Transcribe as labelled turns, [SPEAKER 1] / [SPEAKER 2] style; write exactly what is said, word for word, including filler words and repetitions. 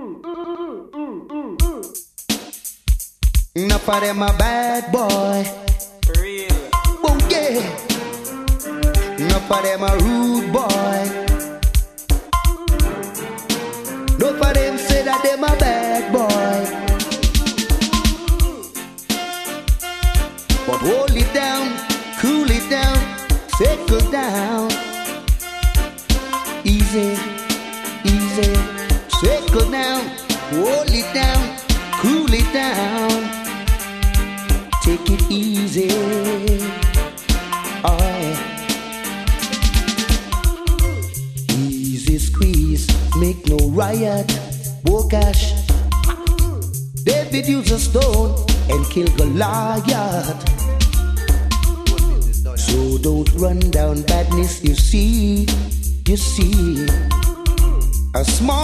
[SPEAKER 1] Enough of them a bad boy.
[SPEAKER 2] For real.
[SPEAKER 1] Oh yeah. Enough of them a rude boy. Enough of them say that them a bad boy. But hold it down, cool it down, settle down. Easy, easy, settle down, hold it down, cool it down. Take it easy, oh yeah. Easy squeeze, make no riot, oh gosh. David used a stone and killed Goliath. So don't run down badness, you see, you see. A small